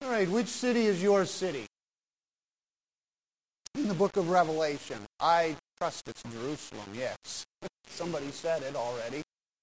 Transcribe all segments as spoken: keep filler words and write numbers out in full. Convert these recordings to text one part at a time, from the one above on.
All right, which city is your city? In the book of Revelation. I trust it's Jerusalem, yes. Somebody said it already.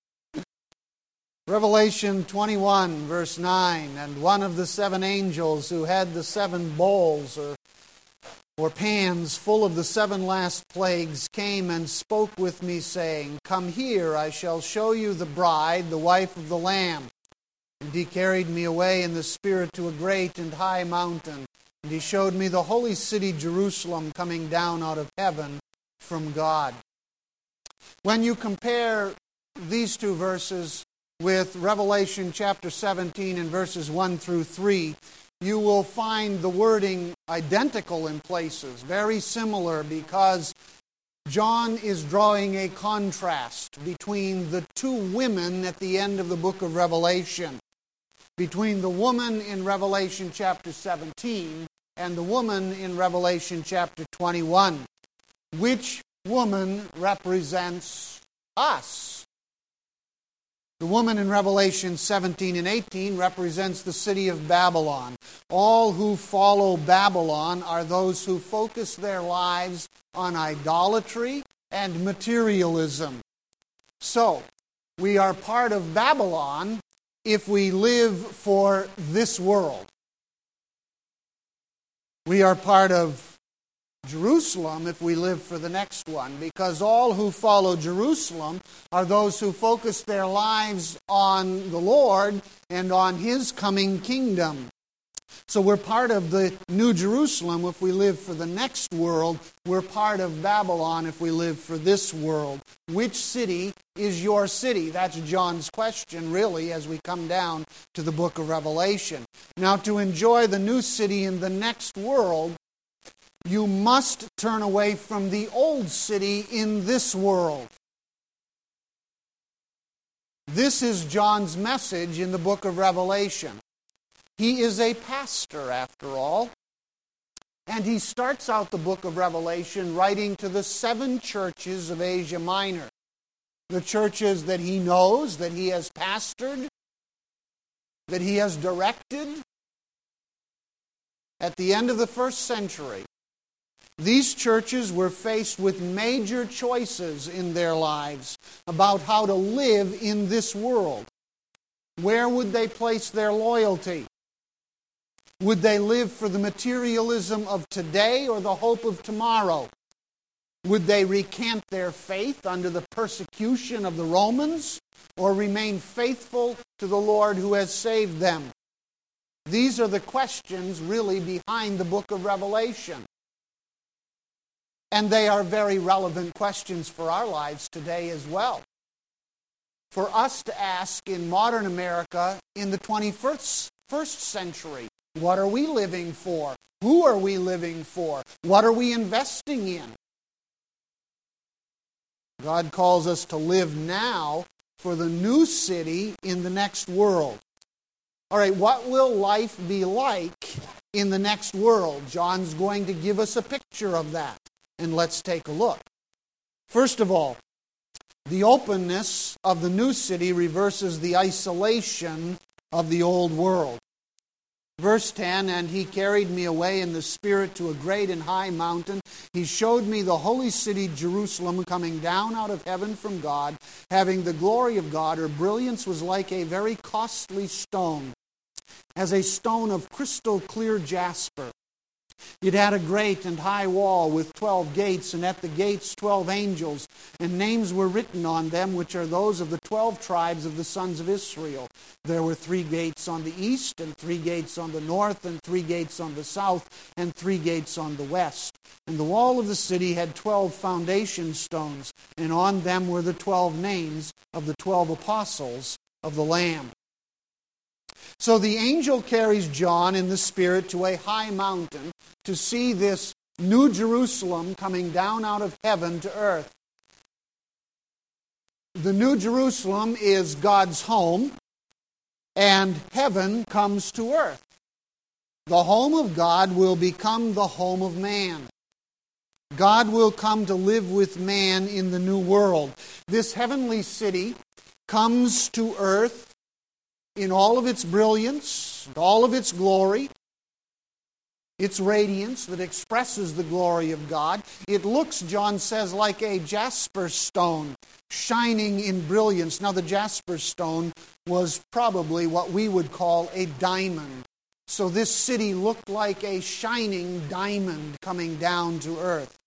Revelation twenty-one, verse nine, and one of the seven angels who had the seven bowls or, or pans full of the seven last plagues came and spoke with me, saying, Come here, I shall show you the bride, the wife of the Lamb. And he carried me away in the Spirit to a great and high mountain, and he showed me the holy city Jerusalem coming down out of heaven from God. When you compare these two verses with Revelation chapter seventeen and verses one through three, you will find the wording identical in places, very similar, because John is drawing a contrast between the two women at the end of the book of Revelation, between the woman in Revelation chapter seventeen and the woman in Revelation chapter twenty-one. Which woman represents us? The woman in Revelation seventeen and eighteen represents the city of Babylon. All who follow Babylon are those who focus their lives on idolatry and materialism. So, we are part of Babylon if we live for this world. We are part of Jerusalem if we live for the next one, because all who follow Jerusalem are those who focus their lives on the Lord and on His coming kingdom. So we're part of the New Jerusalem if we live for the next world. We're part of Babylon if we live for this world. Which city is your city? That's John's question, really, as we come down to the book of Revelation. Now, to enjoy the new city in the next world, you must turn away from the old city in this world. This is John's message in the book of Revelation. He is a pastor, after all, and he starts out the book of Revelation writing to the seven churches of Asia Minor, the churches that he knows, that he has pastored, that he has directed. At the end of the first century, these churches were faced with major choices in their lives about how to live in this world. Where would they place their loyalty? Would they live for the materialism of today or the hope of tomorrow? Would they recant their faith under the persecution of the Romans or remain faithful to the Lord who has saved them? These are the questions really behind the book of Revelation. And they are very relevant questions for our lives today as well. For us to ask in modern America in the twenty-first first century, what are we living for? Who are we living for? What are we investing in? God calls us to live now for the new city in the next world. All right, what will life be like in the next world? John's going to give us a picture of that. And let's take a look. First of all, the openness of the new city reverses the isolation of the old world. Verse ten, and he carried me away in the Spirit to a great and high mountain. He showed me the holy city Jerusalem coming down out of heaven from God, having the glory of God. Her brilliance was like a very costly stone, as a stone of crystal clear jasper. It had a great and high wall with twelve gates, and at the gates twelve angels, and names were written on them, which are those of the twelve tribes of the sons of Israel. There were three gates on the east, and three gates on the north, and three gates on the south, and three gates on the west. And the wall of the city had twelve foundation stones, and on them were the twelve names of the twelve apostles of the Lamb. So the angel carries John in the Spirit to a high mountain to see this new Jerusalem coming down out of heaven to earth. The new Jerusalem is God's home, and heaven comes to earth. The home of God will become the home of man. God will come to live with man in the new world. This heavenly city comes to earth in all of its brilliance, all of its glory, its radiance that expresses the glory of God. It looks, John says, like a jasper stone, shining in brilliance. Now, the jasper stone was probably what we would call a diamond. So this city looked like a shining diamond coming down to earth.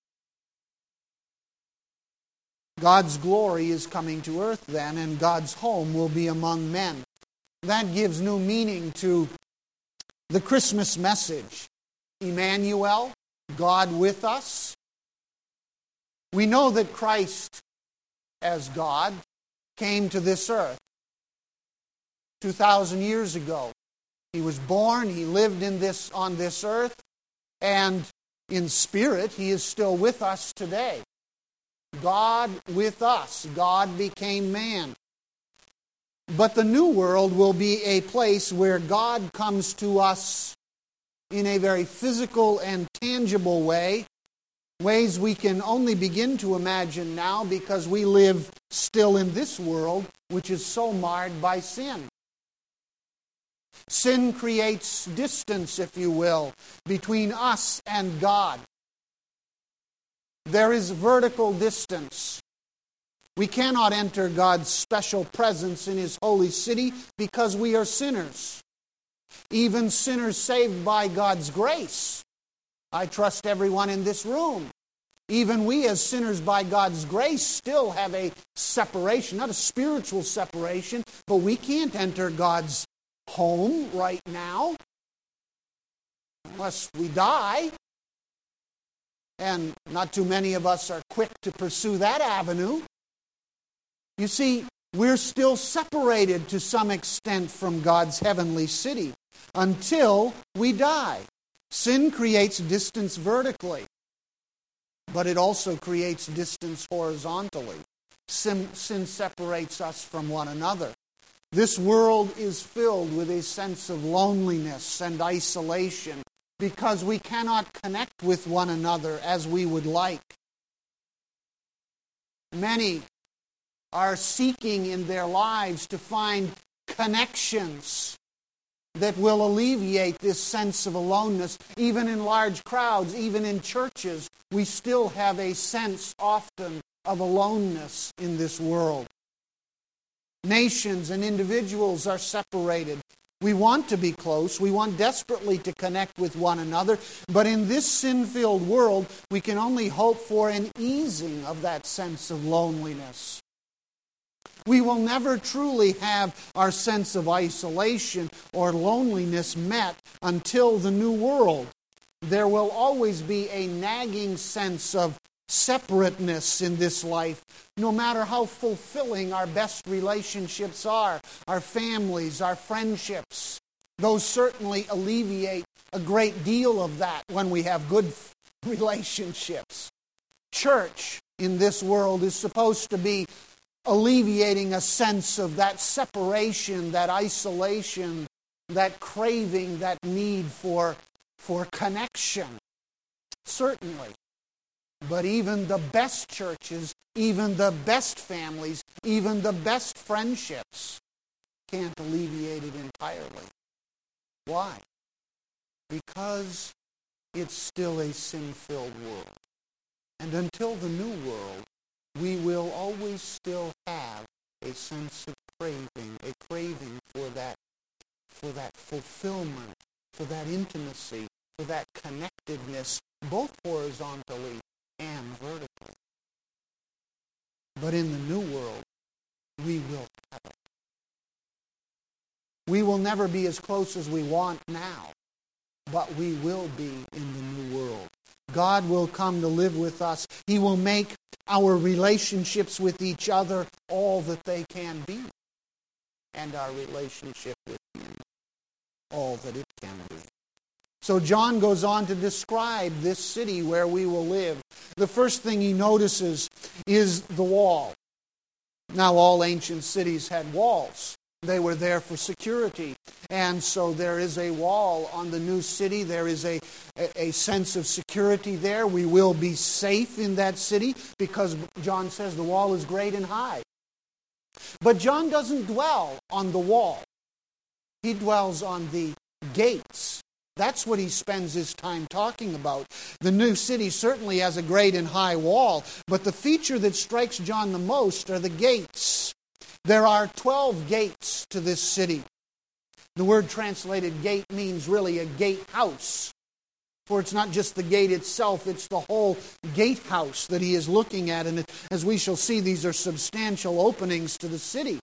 God's glory is coming to earth then, and God's home will be among men. That gives new meaning to the Christmas message. Emmanuel, God with us. We know that Christ, as God, came to this earth two thousand years ago. He was born, He lived in this on this earth, and in spirit He is still with us today. God with us. God became man. But the new world will be a place where God comes to us in a very physical and tangible way, ways we can only begin to imagine now because we live still in this world, which is so marred by sin. Sin creates distance, if you will, between us and God. There is vertical distance. We cannot enter God's special presence in His holy city because we are sinners. Even sinners saved by God's grace. I trust everyone in this room. Even we as sinners by God's grace still have a separation, not a spiritual separation, but we can't enter God's home right now unless we die. And not too many of us are quick to pursue that avenue. You see, we're still separated to some extent from God's heavenly city until we die. Sin creates distance vertically, but it also creates distance horizontally. Sin, sin separates us from one another. This world is filled with a sense of loneliness and isolation because we cannot connect with one another as we would like. Many are seeking in their lives to find connections that will alleviate this sense of aloneness. Even in large crowds, even in churches, we still have a sense often of aloneness in this world. Nations and individuals are separated. We want to be close. We want desperately to connect with one another. But in this sin-filled world, we can only hope for an easing of that sense of loneliness. We will never truly have our sense of isolation or loneliness met until the new world. There will always be a nagging sense of separateness in this life, no matter how fulfilling our best relationships are, our families, our friendships. Those certainly alleviate a great deal of that when we have good relationships. Church in this world is supposed to be alleviating a sense of that separation, that isolation, that craving, that need for, for connection. Certainly. But even the best churches, even the best families, even the best friendships can't alleviate it entirely. Why? Because it's still a sin-filled world. And until the new world, we will always still have a sense of craving, a craving for that, for that fulfillment, for that intimacy, for that connectedness, both horizontally and vertically. But in the new world, we will have it. We will never be as close as we want now, but we will be in the new world. God will come to live with us. He will make our relationships with each other all that they can be, and our relationship with Him all that it can be. So John goes on to describe this city where we will live. The first thing he notices is the wall. Now, all ancient cities had walls. They were there for security. And so there is a wall on the new city. There is a, a, a sense of security there. We will be safe in that city because John says the wall is great and high. But John doesn't dwell on the wall. He dwells on the gates, That's what he spends his time talking about. The new city certainly has a great and high wall, but the feature that strikes John the most are the gates. There are twelve gates to this city. The word translated gate means really a gatehouse. For it's not just the gate itself, it's the whole gatehouse that he is looking at. And as we shall see, these are substantial openings to the city.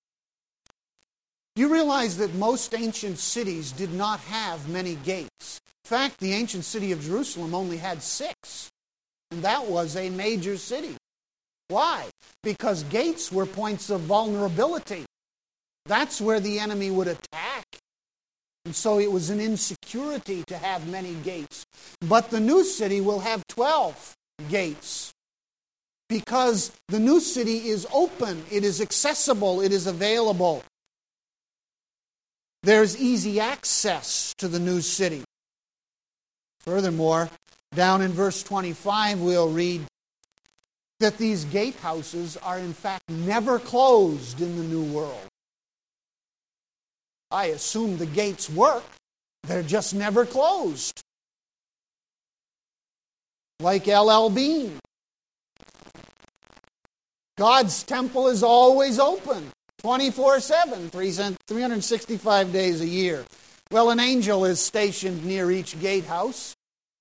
You realize that most ancient cities did not have many gates. In fact, the ancient city of Jerusalem only had six. And that was a major city. Why? Because gates were points of vulnerability. That's where the enemy would attack. And so it was an insecurity to have many gates. But the new city will have twelve gates. Because the new city is open, it is accessible, it is available. There's easy access to the new city. Furthermore, down in verse twenty-five we'll read that these gatehouses are in fact never closed in the new world. I assume the gates work. They're just never closed. Like L L Bean. God's temple is always open, twenty-four seven, three hundred sixty-five days a year. Well, an angel is stationed near each gatehouse.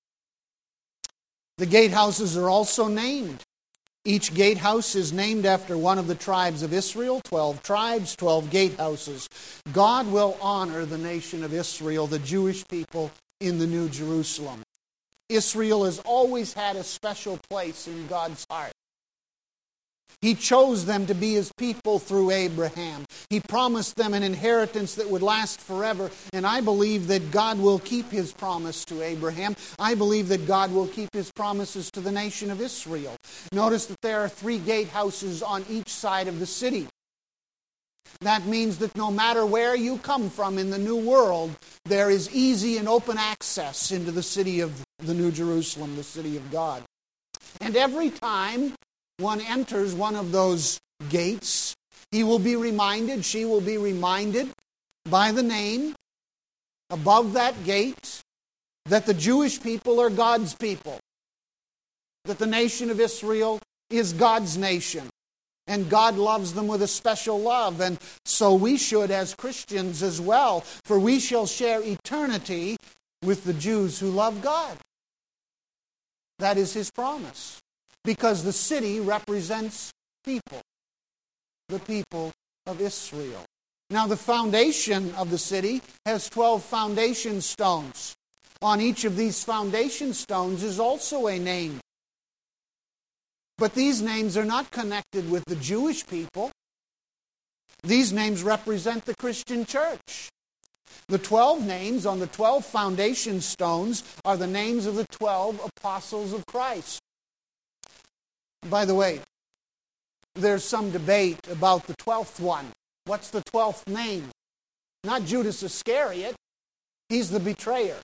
The gatehouses are also named. Each gatehouse is named after one of the tribes of Israel, twelve tribes, twelve gatehouses. God will honor the nation of Israel, the Jewish people in the New Jerusalem. Israel has always had a special place in God's heart. He chose them to be His people through Abraham. He promised them an inheritance that would last forever. And I believe that God will keep His promise to Abraham. I believe that God will keep His promises to the nation of Israel. Notice that there are three gatehouses on each side of the city. That means that no matter where you come from in the new world, there is easy and open access into the city of the New Jerusalem, the city of God. And every time one enters one of those gates, he will be reminded, she will be reminded by the name above that gate that the Jewish people are God's people, that the nation of Israel is God's nation, and God loves them with a special love, and so we should as Christians as well, for we shall share eternity with the Jews who love God. That is His promise. Because the city represents people, the people of Israel. Now the foundation of the city has twelve foundation stones. On each of these foundation stones is also a name. But these names are not connected with the Jewish people. These names represent the Christian church. The twelve names on the twelve foundation stones are the names of the twelve apostles of Christ. By the way, there's some debate about the twelfth one. What's the twelfth name? Not Judas Iscariot. He's the betrayer.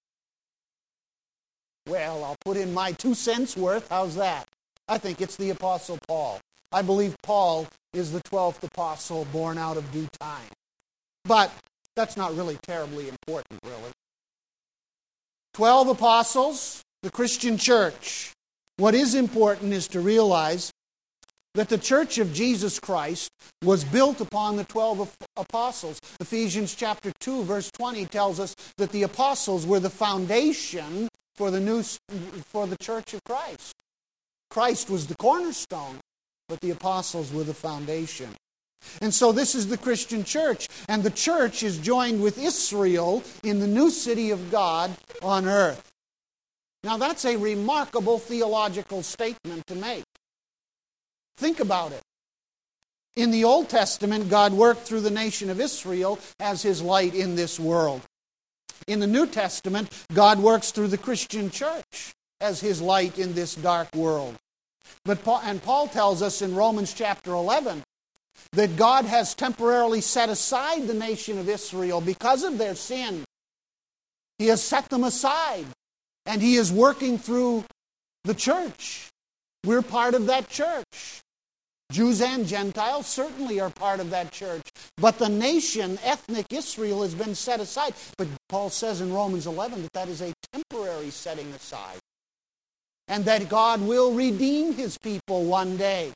Well, I'll put in my two cents worth. How's that? I think it's the Apostle Paul. I believe Paul is the twelfth apostle born out of due time. But that's not really terribly important, really. Twelve apostles, the Christian church. What is important is to realize that the church of Jesus Christ was built upon the twelve apostles. Ephesians chapter two, verse twenty tells us that the apostles were the foundation for the new for the church of Christ. Christ was the cornerstone, but the apostles were the foundation. And so this is the Christian church, and the church is joined with Israel in the new city of God on earth. Now that's a remarkable theological statement to make. Think about it. In the Old Testament, God worked through the nation of Israel as His light in this world. In the New Testament, God works through the Christian church as His light in this dark world. But Paul, and Paul tells us in Romans chapter eleven that God has temporarily set aside the nation of Israel because of their sin. He has set them aside. And He is working through the church. We're part of that church. Jews and Gentiles certainly are part of that church. But the nation, ethnic Israel, has been set aside. But Paul says in Romans eleven that that is a temporary setting aside. And that God will redeem His people one day.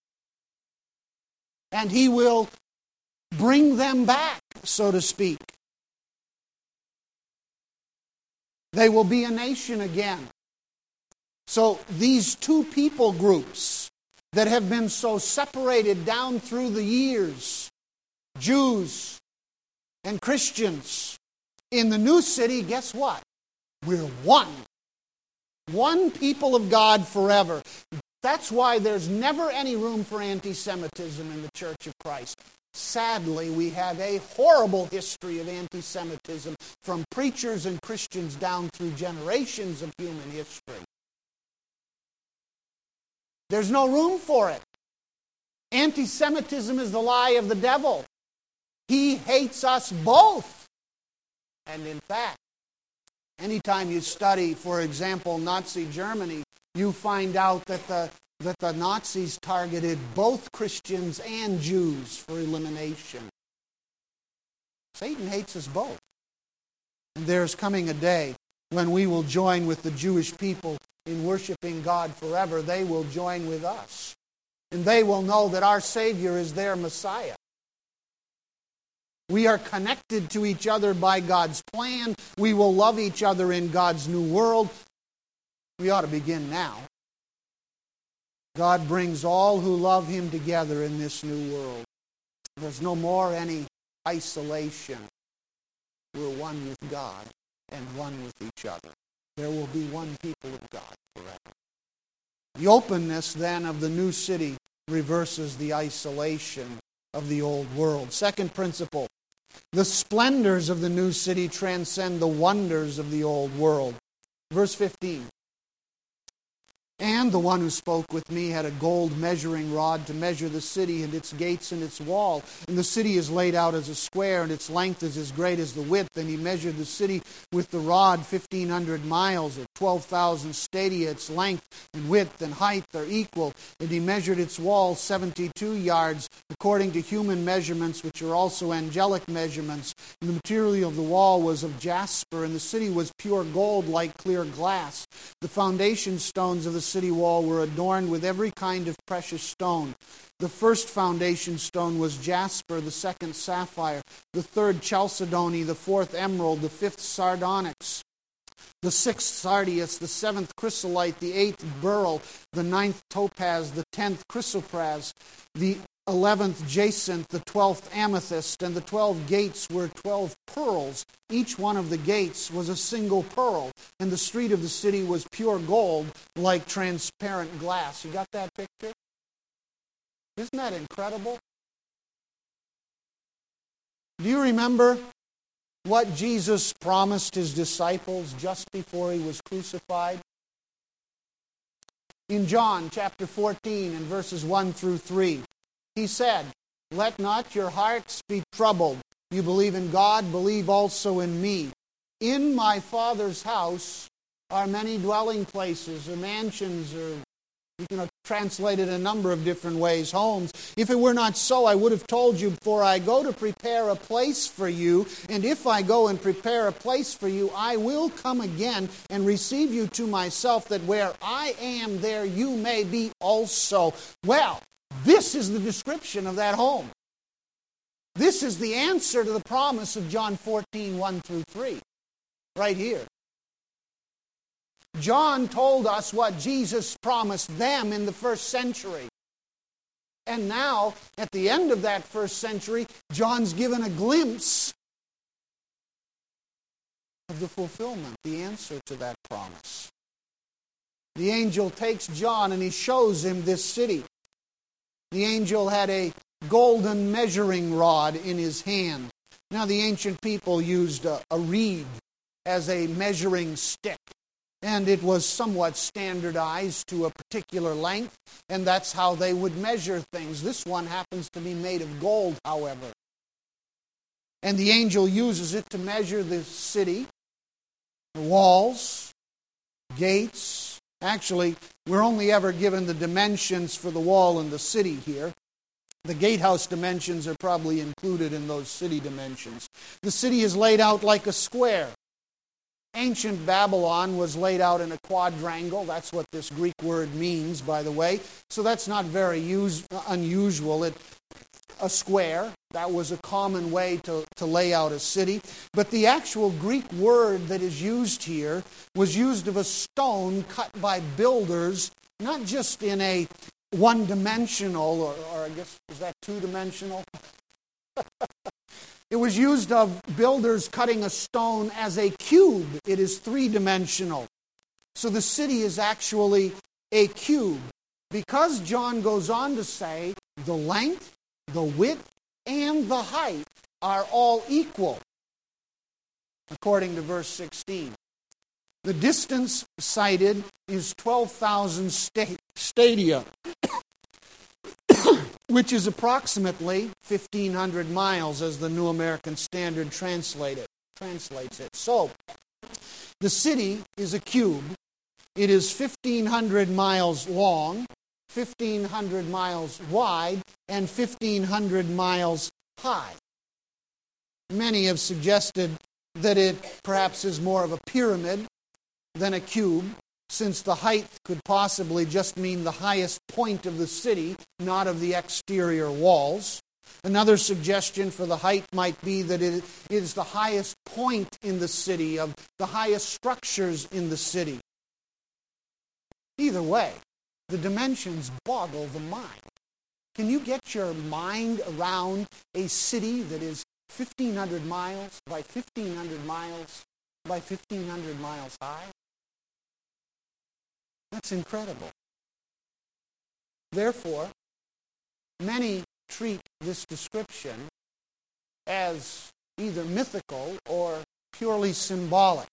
And He will bring them back, so to speak. They will be a nation again. So these two people groups that have been so separated down through the years, Jews and Christians, in the new city, guess what? We're one. One people of God forever. That's why there's never any room for anti-Semitism in the Church of Christ. Sadly, we have a horrible history of anti-Semitism from preachers and Christians down through generations of human history. There's no room for it. Anti-Semitism is the lie of the devil. He hates us both. And in fact, anytime you study, for example, Nazi Germany, you find out that the that the Nazis targeted both Christians and Jews for elimination. Satan hates us both. And there's coming a day when we will join with the Jewish people in worshiping God forever. They will join with us. And they will know that our Savior is their Messiah. We are connected to each other by God's plan. We will love each other in God's new world. We ought to begin now. God brings all who love Him together in this new world. There's no more any isolation. We're one with God and one with each other. There will be one people of God forever. The openness then of the new city reverses the isolation of the old world. Second principle, the splendors of the new city transcend the wonders of the old world. Verse fifteen. And the one who spoke with me had a gold measuring rod to measure the city and its gates and its wall. And the city is laid out as a square, and its length is as great as the width. And he measured the city with the rod fifteen hundred miles, or twelve thousand stadia. Its length and width and height are equal. And he measured its wall seventy-two yards, according to human measurements, which are also angelic measurements. And the material of the wall was of jasper, and the city was pure gold like clear glass. The foundation stones of the city wall were adorned with every kind of precious stone. The first foundation stone was jasper, the second sapphire, the third chalcedony, the fourth emerald, the fifth sardonyx, the sixth sardius, the seventh chrysolite, the eighth beryl, the ninth topaz, the tenth chrysoprase, the eleventh jacinth, the twelfth amethyst, and the twelve gates were twelve pearls. Each one of the gates was a single pearl, and the street of the city was pure gold, like transparent glass. You got that picture? Isn't that incredible? Do you remember what Jesus promised His disciples just before He was crucified? In John chapter fourteen and verses one through three, He said, "Let not your hearts be troubled. You believe in God, believe also in me. In my Father's house are many dwelling places, or mansions, or you can translate it a number of different ways, homes. If it were not so, I would have told you, for I go to prepare a place for you. And if I go and prepare a place for you, I will come again and receive you to myself, that where I am, there you may be also." Well, this is the description of that home. This is the answer to the promise of John fourteen, one through three. Right here. John told us what Jesus promised them in the first century. And now, at the end of that first century, John's given a glimpse of the fulfillment, the answer to that promise. The angel takes John and he shows him this city. The angel had a golden measuring rod in his hand. Now, the ancient people used a, a reed as a measuring stick, and it was somewhat standardized to a particular length, and that's how they would measure things. This one happens to be made of gold, however. And the angel uses it to measure the city, the walls, gates, Actually, we're only ever given the dimensions for the wall and the city here. The gatehouse dimensions are probably included in those city dimensions. The city is laid out like a square. Ancient Babylon was laid out in a quadrangle. That's what this Greek word means, by the way. So that's not very use, unusual. It, a square, that was a common way to, to lay out a city. But the actual Greek word that is used here was used of a stone cut by builders, not just in a one-dimensional, or, or I guess, is that two-dimensional? It was used of builders cutting a stone as a cube. It is three-dimensional. So the city is actually a cube. Because John goes on to say the length, the width, and the height are all equal, according to verse sixteen. The distance cited is twelve thousand sta- stadia, which is approximately fifteen hundred miles, as the New American Standard translate it, translates it. So, the city is a cube. It is fifteen hundred miles long, fifteen hundred miles wide, and fifteen hundred miles high. Many have suggested that it perhaps is more of a pyramid than a cube, since the height could possibly just mean the highest point of the city, not of the exterior walls. Another suggestion for the height might be that it is the highest point in the city, of the highest structures in the city. Either way, the dimensions boggle the mind. Can you get your mind around a city that is fifteen hundred miles by fifteen hundred miles by fifteen hundred miles high? That's incredible. Therefore, many treat this description as either mythical or purely symbolic,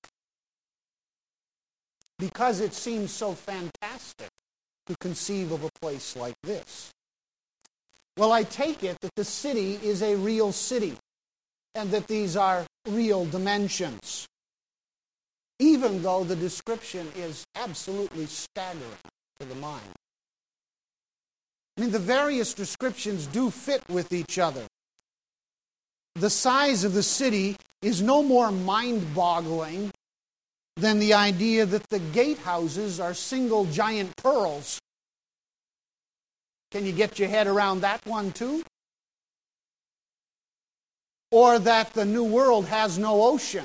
because it seems so fantastic to conceive of a place like this. Well, I take it that the city is a real city, and that these are real dimensions, even though the description is absolutely staggering to the mind. I mean, the various descriptions do fit with each other. The size of the city is no more mind-boggling than the idea that the gatehouses are single giant pearls. Can you get your head around that one too? Or that the New World has no ocean,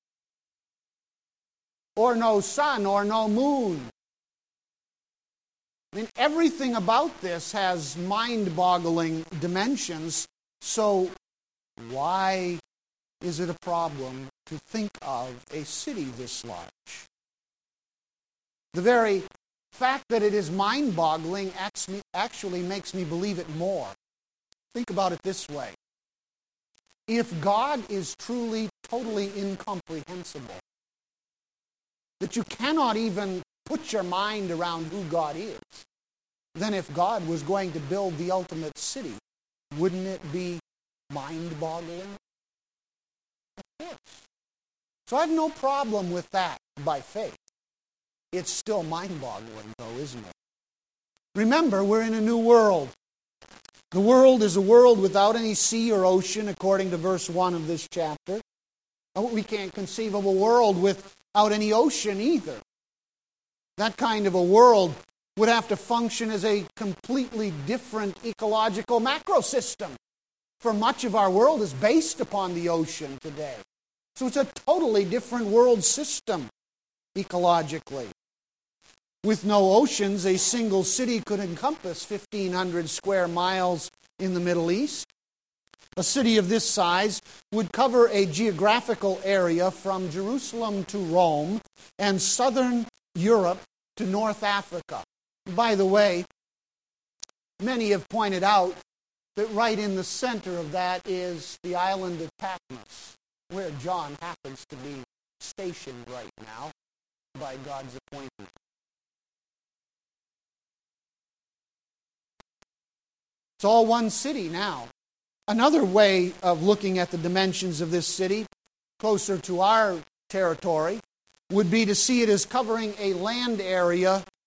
or no sun, or no moon. I mean, everything about this has mind-boggling dimensions, so why is it a problem to think of a city this large? The very fact that it is mind-boggling actually makes me believe it more. Think about it this way. If God is truly, totally incomprehensible, that you cannot even put your mind around who God is, then if God was going to build the ultimate city, wouldn't it be mind-boggling? Of course. So I have no problem with that by faith. It's still mind-boggling, though, isn't it? Remember, we're in a new world. The world is a world without any sea or ocean, according to verse one of this chapter. We can't conceive of a world without any ocean either. That kind of a world would have to function as a completely different ecological macrosystem. For much of our world is based upon the ocean today. So it's a totally different world system ecologically. With no oceans, a single city could encompass fifteen hundred square miles in the Middle East. A city of this size would cover a geographical area from Jerusalem to Rome and southern Europe to North Africa. By the way, many have pointed out that right in the center of that is the island of Patmos, where John happens to be stationed right now by God's appointment. It's all one city now. Another way of looking at the dimensions of this city, closer to our territory, would be to see it as covering a land area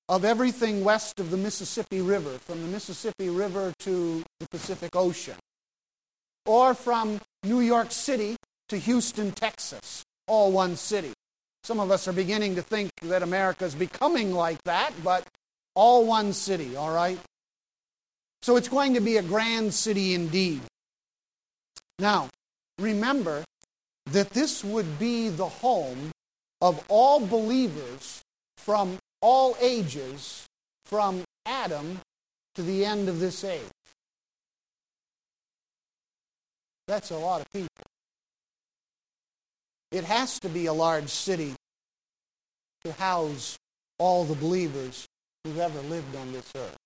of everything west of the Mississippi River, from the Mississippi River to the Pacific Ocean, or from New York City to Houston, Texas, all one city. Some of us are beginning to think that America is becoming like that, but all one city, all right? So it's going to be a grand city indeed. Now, remember that this would be the home of all believers from all ages, from Adam to the end of this age. That's a lot of people. It has to be a large city to house all the believers who've ever lived on this earth.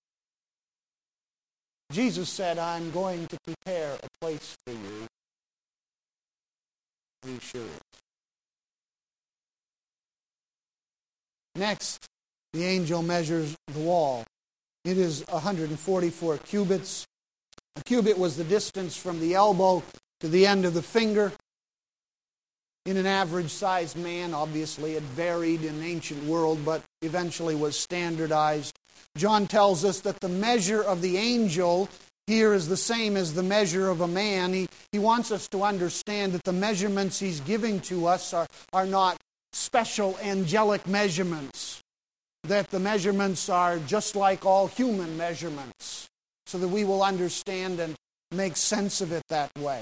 Jesus said, I'm going to prepare a place for you. Are you sure? Next, the angel measures the wall. It is one hundred forty-four cubits. A cubit was the distance from the elbow to the end of the finger. In an average-sized man, obviously it varied in the ancient world, but eventually was standardized. John tells us that the measure of the angel here is the same as the measure of a man. He, he wants us to understand that the measurements he's giving to us are, are not special angelic measurements, that the measurements are just like all human measurements, so that we will understand and make sense of it that way.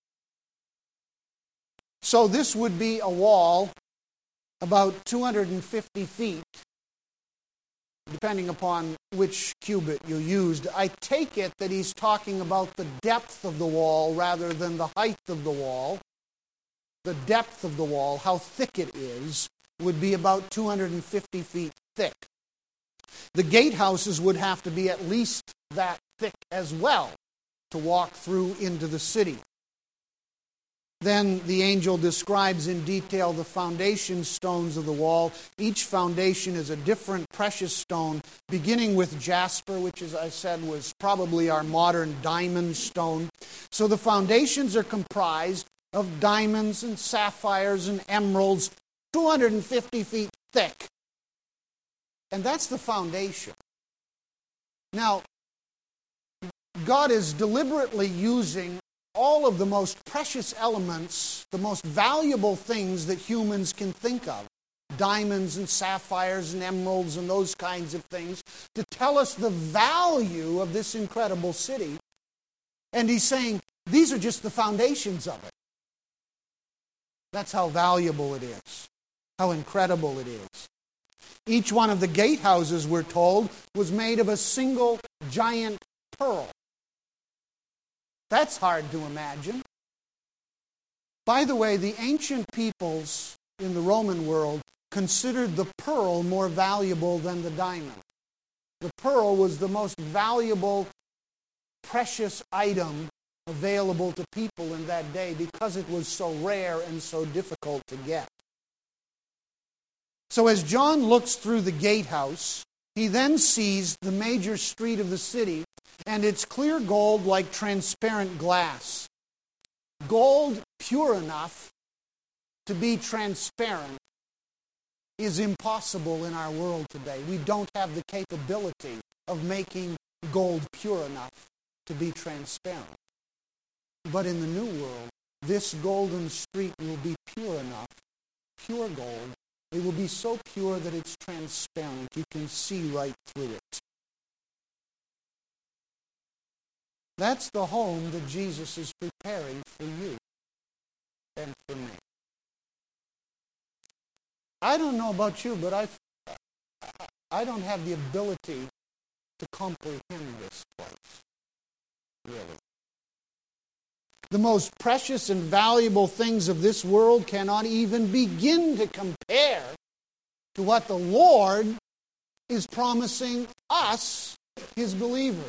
So this would be a wall about two hundred fifty feet, depending upon which cubit you used. I take it that he's talking about the depth of the wall rather than the height of the wall. The depth of the wall, how thick it is, would be about two hundred fifty feet thick. The gatehouses would have to be at least that thick as well to walk through into the city. Then the angel describes in detail the foundation stones of the wall. Each foundation is a different precious stone, beginning with jasper, which, as I said, was probably our modern diamond stone. So the foundations are comprised of diamonds and sapphires and emeralds, two hundred fifty feet thick. And that's the foundation. Now, God is deliberately using all of the most precious elements, the most valuable things that humans can think of, diamonds and sapphires and emeralds and those kinds of things, to tell us the value of this incredible city. And he's saying, these are just the foundations of it. That's how valuable it is, how incredible it is. Each one of the gatehouses, we're told, was made of a single giant pearl. That's hard to imagine. By the way, the ancient peoples in the Roman world considered the pearl more valuable than the diamond. The pearl was the most valuable, precious item available to people in that day because it was so rare and so difficult to get. So as John looks through the gatehouse, he then sees the major street of the city, and it's clear gold like transparent glass. Gold pure enough to be transparent is impossible in our world today. We don't have the capability of making gold pure enough to be transparent. But in the new world, this golden street will be pure enough, pure gold. It will be so pure that it's transparent. You can see right through it. That's the home that Jesus is preparing for you and for me. I don't know about you, but I, I don't have the ability to comprehend this place, really. The most precious and valuable things of this world cannot even begin to compare to what the Lord is promising us, His believers.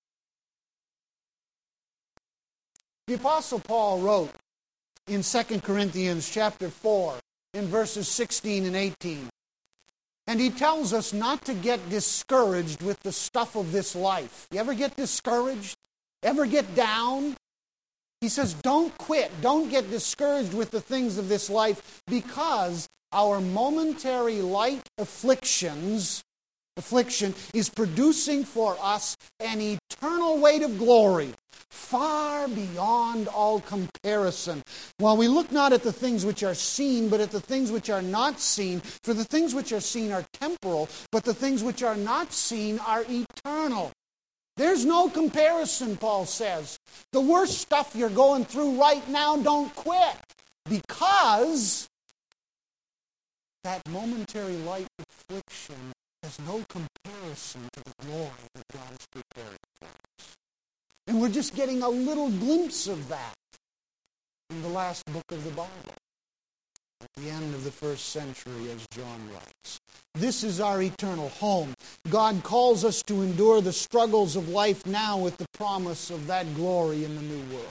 The Apostle Paul wrote in Second Corinthians chapter four, in verses sixteen and eighteen, and he tells us not to get discouraged with the stuff of this life. You ever get discouraged? Ever get down? He says, don't quit. Don't get discouraged with the things of this life, because our momentary light afflictions affliction, is producing for us an eternal weight of glory, far beyond all comparison. While we look not at the things which are seen, but at the things which are not seen, for the things which are seen are temporal, but the things which are not seen are eternal. There's no comparison, Paul says. The worst stuff you're going through right now, don't quit, because that momentary light affliction has no comparison to the glory that God is preparing for us. And we're just getting a little glimpse of that in the last book of the Bible, at the end of the first century, as John writes. This is our eternal home. God calls us to endure the struggles of life now with the promise of that glory in the new world.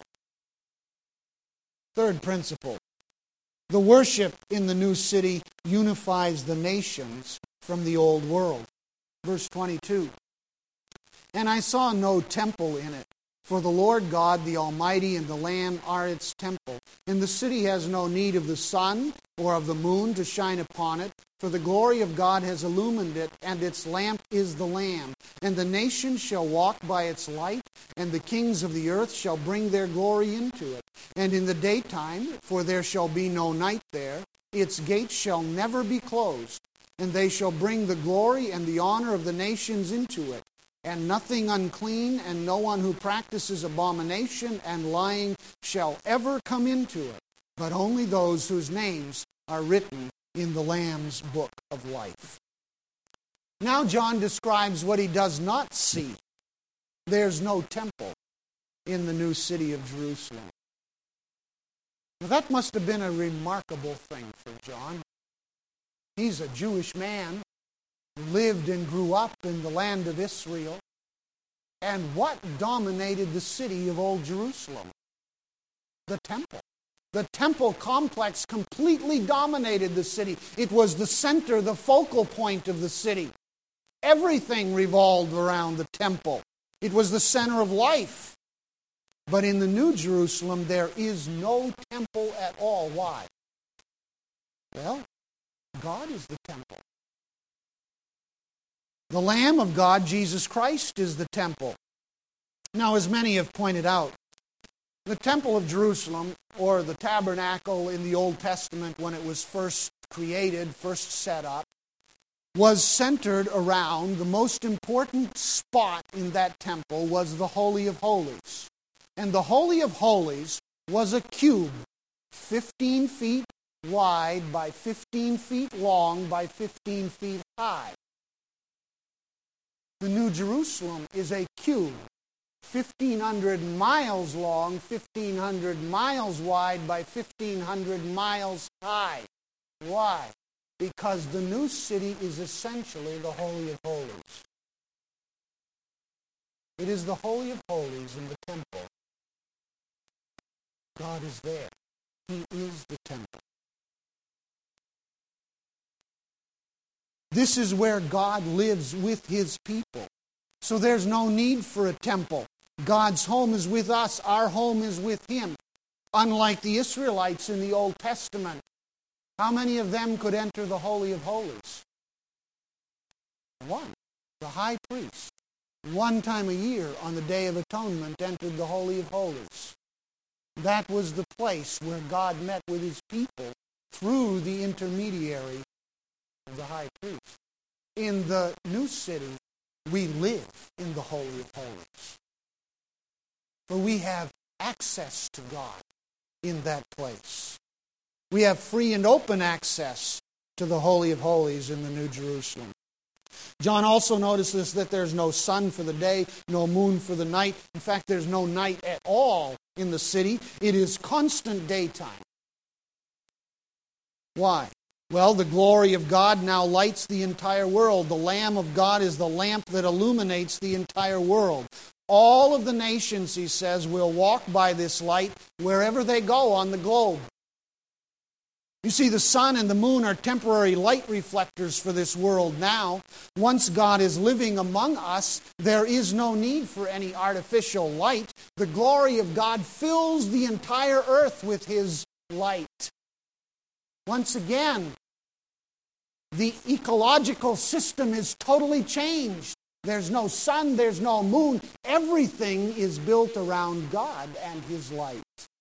Third principle. The worship in the new city unifies the nations from the old world. Verse twenty-two. And I saw no temple in it, for the Lord God, the Almighty, and the Lamb are its temple. And the city has no need of the sun or of the moon to shine upon it, for the glory of God has illumined it, and its lamp is the Lamb. And the nations shall walk by its light, and the kings of the earth shall bring their glory into it. And in the daytime, for there shall be no night there, its gates shall never be closed. And they shall bring the glory and the honor of the nations into it. And nothing unclean, and no one who practices abomination and lying shall ever come into it, but only those whose names are written in the Lamb's book of life. Now John describes what he does not see. There's no temple in the new city of Jerusalem. Now that must have been a remarkable thing for John. He's a Jewish man who lived and grew up in the land of Israel. And what dominated the city of Old Jerusalem? The temple. The temple complex completely dominated the city. It was the center, the focal point of the city. Everything revolved around the temple. It was the center of life. But in the New Jerusalem, there is no temple at all. Why? Well, God is the temple. The Lamb of God, Jesus Christ, is the temple. Now, as many have pointed out, the Temple of Jerusalem, or the tabernacle in the Old Testament when it was first created, first set up, was centered around the most important spot in that temple was the Holy of Holies. And the Holy of Holies was a cube, fifteen feet wide by fifteen feet long by fifteen feet high. The New Jerusalem is a cube, fifteen hundred miles long, fifteen hundred miles wide by fifteen hundred miles high. Why? Because the new city is essentially the Holy of Holies. It is the Holy of Holies in the temple. God is there. He is the temple. This is where God lives with His people. So there's no need for a temple. God's home is with us. Our home is with Him. Unlike the Israelites in the Old Testament, how many of them could enter the Holy of Holies? One. The high priest. One time a year on the Day of Atonement entered the Holy of Holies. That was the place where God met with His people through the intermediary of the high priest. In the new city, we live in the Holy of Holies. For we have access to God in that place. We have free and open access to the Holy of Holies in the New Jerusalem. John also notices that there's no sun for the day, no moon for the night. In fact, there's no night at all in the city. It is constant daytime. Why? Well, the glory of God now lights the entire world. The Lamb of God is the lamp that illuminates the entire world. All of the nations, he says, will walk by this light wherever they go on the globe. You see, the sun and the moon are temporary light reflectors for this world now. Once God is living among us, there is no need for any artificial light. The glory of God fills the entire earth with His light. Once again, The ecological system is totally changed. There's no sun, there's no moon. Everything is built around God and His light.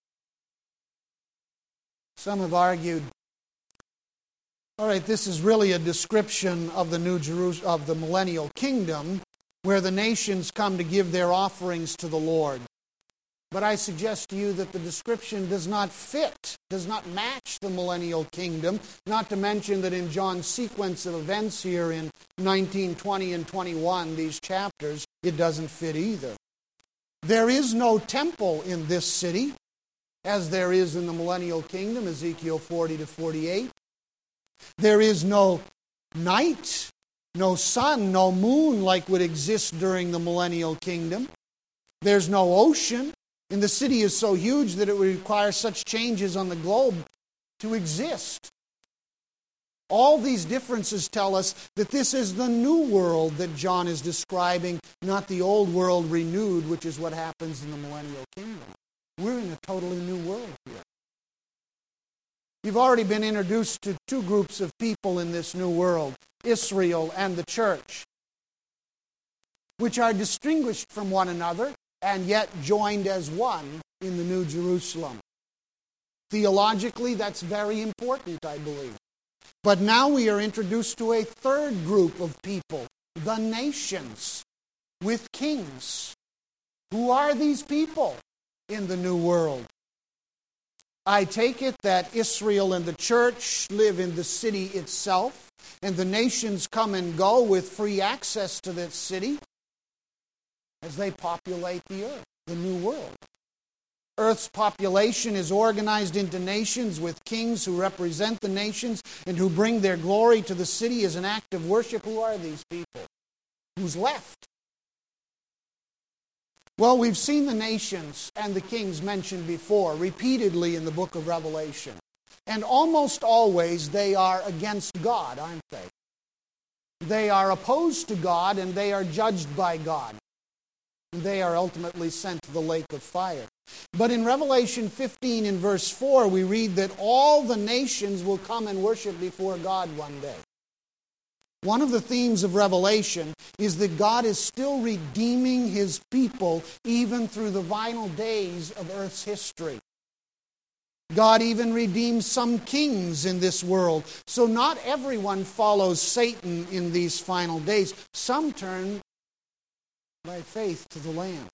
Some have argued, all right, this is really a description of the New Jerusalem, of the millennial kingdom, where the nations come to give their offerings to the Lord. But I suggest to you that the description does not fit, does not match the millennial kingdom, not to mention that in John's sequence of events here in nineteen, twenty, and twenty-one, these chapters, it doesn't fit either. There is no temple in this city, as there is in the millennial kingdom, Ezekiel forty to forty-eight. There is no night, no sun, no moon like would exist during the millennial kingdom. There's no ocean. And the city is so huge that it would require such changes on the globe to exist. All these differences tell us that this is the new world that John is describing, not the old world renewed, which is what happens in the millennial kingdom. We're in a totally new world here. You've already been introduced to two groups of people in this new world, Israel and the church, which are distinguished from one another and yet joined as one in the New Jerusalem. Theologically, that's very important, I believe. But now we are introduced to a third group of people, the nations, with kings. Who are these people in the new world? I take it that Israel and the church live in the city itself, and the nations come and go with free access to that city as they populate the earth, the new world. Earth's population is organized into nations with kings who represent the nations and who bring their glory to the city as an act of worship. Who are these people? Who's left? Well, we've seen the nations and the kings mentioned before, repeatedly in the book of Revelation. And almost always they are against God, aren't they? They are opposed to God and they are judged by God. They are ultimately sent to the lake of fire. But in Revelation fifteen in verse four, we read that all the nations will come and worship before God one day. One of the themes of Revelation is that God is still redeeming His people even through the final days of earth's history. God even redeems some kings in this world. So not everyone follows Satan in these final days. Some turn by faith to the Lamb.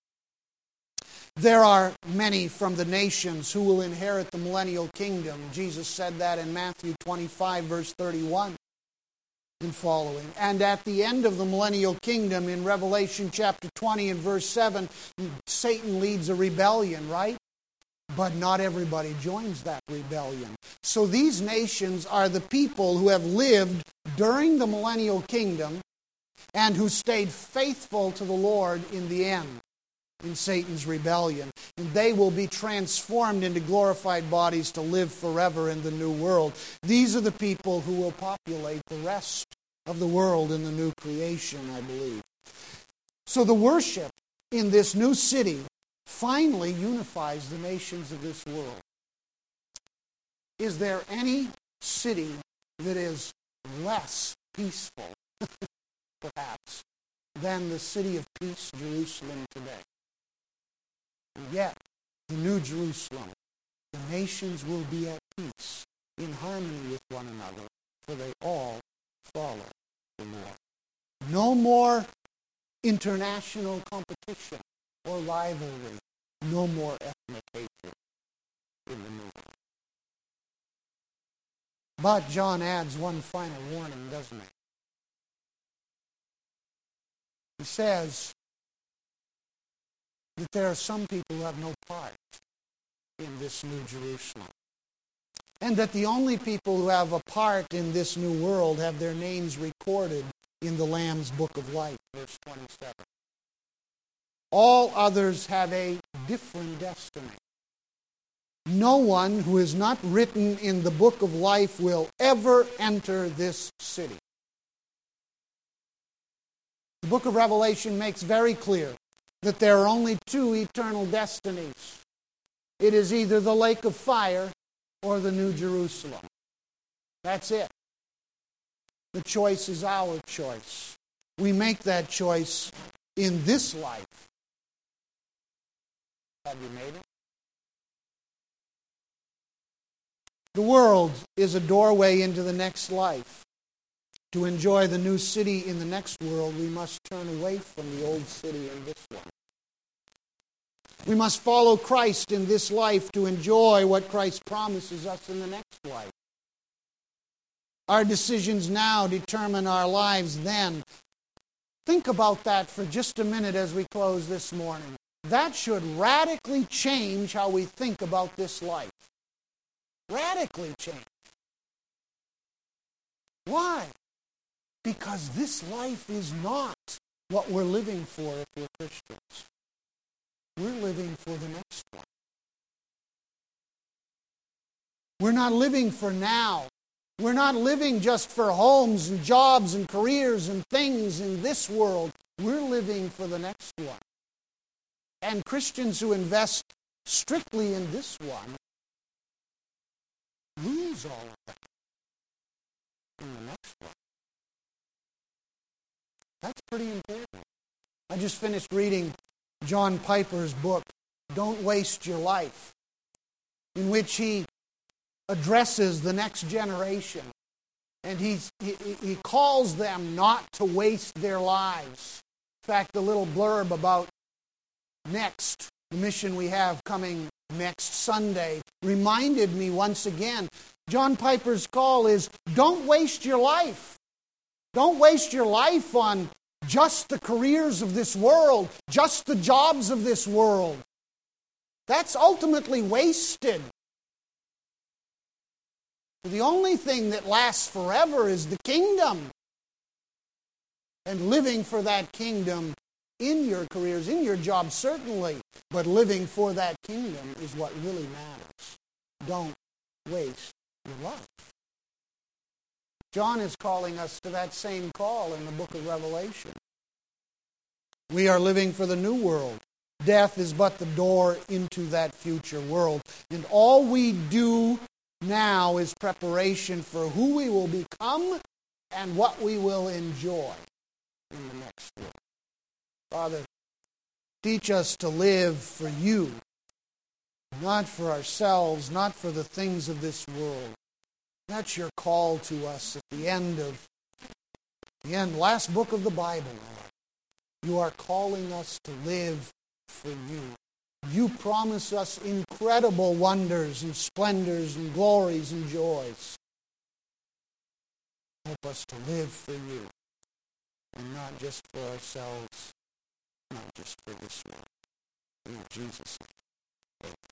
There are many from the nations who will inherit the millennial kingdom. Jesus said that in Matthew twenty-five, verse thirty-one and following. And at the end of the millennial kingdom, in Revelation chapter twenty and verse seven, Satan leads a rebellion, right? But not everybody joins that rebellion. So these nations are the people who have lived during the millennial kingdom and who stayed faithful to the Lord in the end, in Satan's rebellion. And they will be transformed into glorified bodies to live forever in the new world. These are the people who will populate the rest of the world in the new creation, I believe. So the worship in this new city finally unifies the nations of this world. Is there any city that is less peaceful, perhaps, than the city of peace, Jerusalem, today? And yet, the New Jerusalem, the nations will be at peace, in harmony with one another, for they all follow the Lord. No more international competition or rivalry. No more ethnic hatred in the new world. But John adds one final warning, doesn't he? He says that there are some people who have no part in this new Jerusalem. And that the only people who have a part in this new world have their names recorded in the Lamb's book of life, verse twenty-seven. All others have a different destiny. No one who is not written in the book of life will ever enter this city. The book of Revelation makes very clear that there are only two eternal destinies. It is either the lake of fire or the New Jerusalem. That's it. The choice is our choice. We make that choice in this life. Have you made it? The world is a doorway into the next life. To enjoy the new city in the next world, we must turn away from the old city in this one. We must follow Christ in this life to enjoy what Christ promises us in the next life. Our decisions now determine our lives then. Think about that for just a minute as we close this morning. That should radically change how we think about this life. Radically change. Why? Because this life is not what we're living for if we're Christians. We're living for the next one. We're not living for now. We're not living just for homes and jobs and careers and things in this world. We're living for the next one. And Christians who invest strictly in this one lose all of that in the next one. That's pretty important. I just finished reading John Piper's book, Don't Waste Your Life, in which he addresses the next generation. And he's, he, he calls them not to waste their lives. In fact, the little blurb about Next, the mission we have coming next Sunday, reminded me once again, John Piper's call is, don't waste your life. Don't waste your life on just the careers of this world, just the jobs of this world. That's ultimately wasted. The only thing that lasts forever is the kingdom. And living for that kingdom in your careers, in your job certainly, but living for that kingdom is what really matters. Don't waste your life. John is calling us to that same call in the book of Revelation. We are living for the new world. Death is but the door into that future world. And all we do now is preparation for who we will become and what we will enjoy in the next world. Father, teach us to live for you, not for ourselves, not for the things of this world. That's your call to us at the end of the end, last book of the Bible, Lord. You are calling us to live for you. You promise us incredible wonders and splendors and glories and joys. Help us to live for you and not just for ourselves, not just for this world. In Jesus' name.